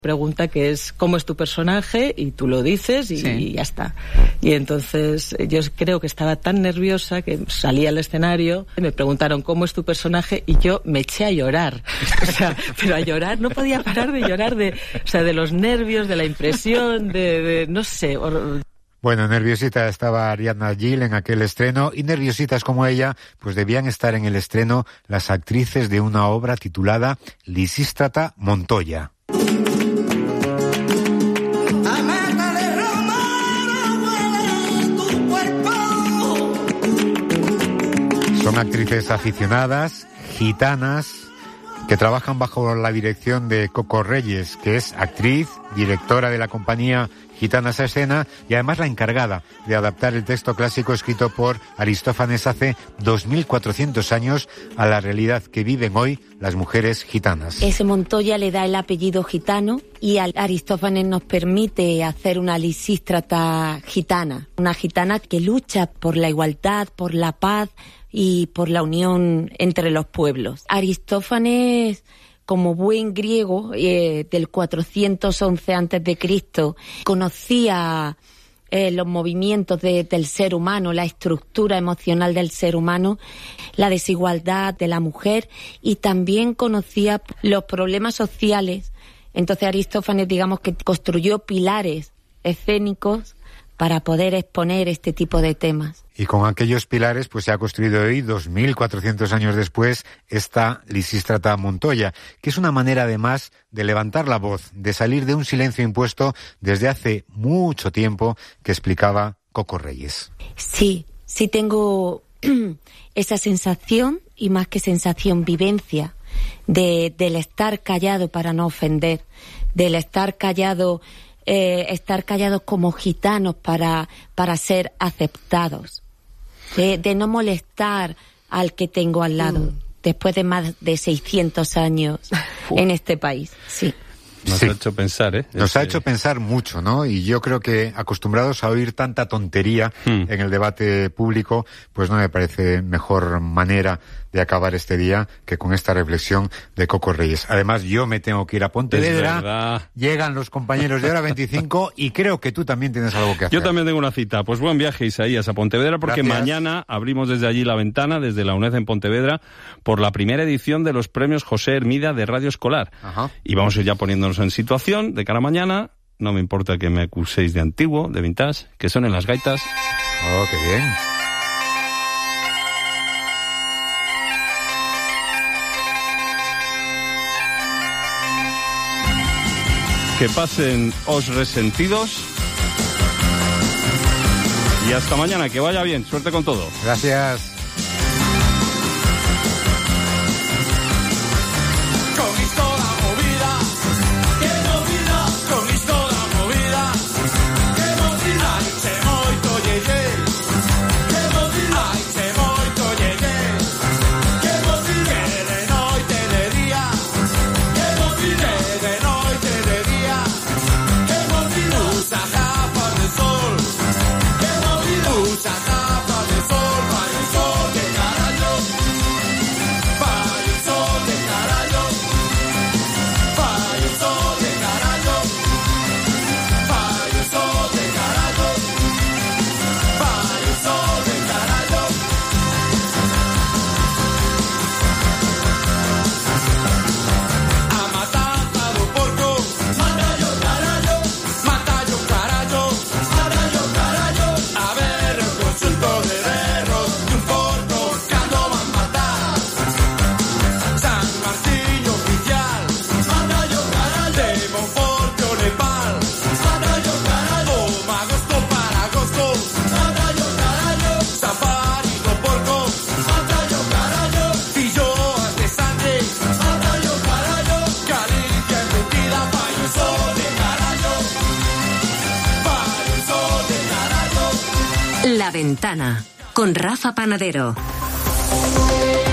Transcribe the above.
pregunta que es ¿cómo es tu personaje? Y tú lo dices y ya está. Y entonces yo creo que estaba tan nerviosa que salí al escenario, me preguntaron ¿cómo es tu personaje? Y yo me eché a llorar. O sea, pero a llorar, no podía parar de llorar de los nervios, de la impresión, de no sé. Bueno, nerviosita estaba Ariadna Gil en aquel estreno, y nerviositas como ella, pues debían estar en el estreno las actrices de una obra titulada Lisístrata Montoya. Son actrices aficionadas, gitanas, que trabajan bajo la dirección de Coco Reyes, que es actriz, directora de la compañía Gitanas a Escena y además la encargada de adaptar el texto clásico escrito por Aristófanes hace 2400 años a la realidad que viven hoy las mujeres gitanas. Ese Montoya le da el apellido gitano y Aristófanes nos permite hacer una Lisístrata gitana, una gitana que lucha por la igualdad, por la paz y por la unión entre los pueblos. Aristófanes, como buen griego del 411 a.C., conocía los movimientos del ser humano, la estructura emocional del ser humano, la desigualdad de la mujer, y también conocía los problemas sociales. Entonces Aristófanes, digamos que construyó pilares escénicos para poder exponer este tipo de temas. Y con aquellos pilares pues se ha construido hoy, 2400 años después, esta Lisístrata Montoya, que es una manera además de levantar la voz, de salir de un silencio impuesto desde hace mucho tiempo, que explicaba Coco Reyes. Sí tengo esa sensación, y más que sensación, vivencia, del estar callado para no ofender, del estar callado como gitanos para ser aceptados, de no molestar al que tengo al lado, después de más de 600 años en este país. Sí. Nos ha hecho pensar, Nos ha hecho pensar mucho, ¿no? Y yo creo que acostumbrados a oír tanta tontería en el debate público, pues no me parece mejor manera de acabar este día que con esta reflexión de Coco Reyes. Además, yo me tengo que ir a Pontevedra. Llegan los compañeros de Hora 25 y creo que tú también tienes algo que hacer. Yo también tengo una cita. Pues buen viaje, Isaías, a Pontevedra, porque mañana abrimos desde allí la ventana, desde la UNED en Pontevedra, por la primera edición de los premios José Hermida de Radio Escolar. Ajá. Y vamos a ir ya poniéndonos en situación de cara a mañana. No me importa que me acuséis de antiguo, de vintage, que son en las gaitas. Oh, qué bien. Que pasen os resentidos. Y hasta mañana, que vaya bien. Suerte con todo. Gracias. La Ventana, con Rafa Panadero.